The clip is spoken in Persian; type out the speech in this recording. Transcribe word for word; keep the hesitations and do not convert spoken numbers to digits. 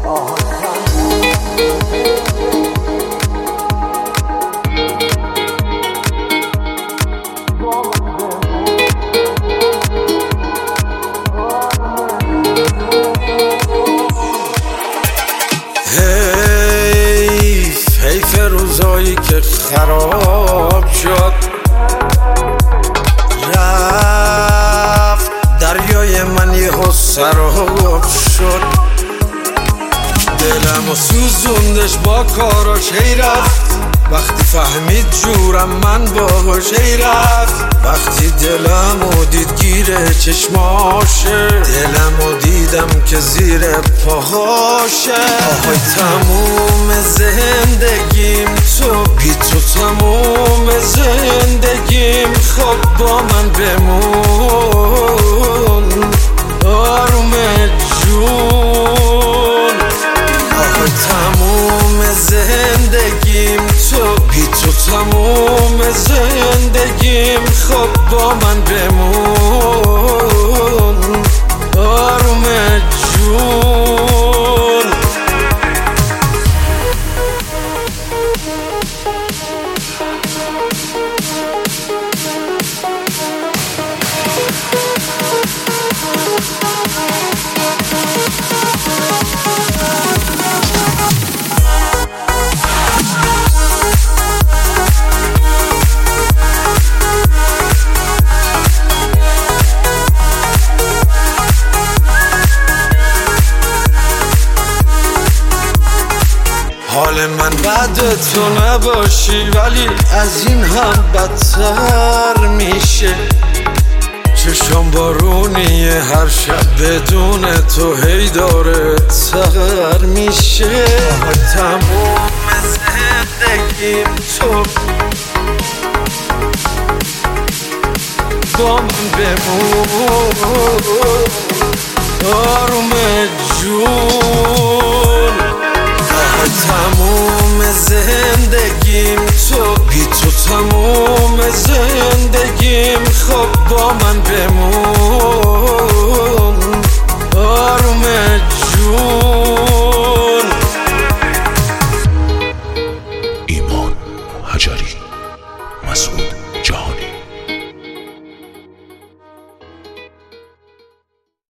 حیف حیف روزایی که خراب شد، رفت دریای من یهو سراب شد. دلم و سوزوندش با کاراش، هی رفت وقتی فهمید جورم من باهاش، هی رفت وقتی دلم و دید گیره چشماشه، دلم و دیدم که زیر پاهاشه. آهای تموم زندگیم تو بی تو، تموم زندگیم خب با من بمون آروم جون. آهای تموم زندگیم تو بی تو، تموم زندگیم خب با من بمون آروم جون. حال من بعد تو نباشی، ولی از این هم بدتر میشه. چشم بارونیه هر شب بدون تو هی داره تر میشه. تموم زندگیم تو با من بمون آروم جون. تموم زندگی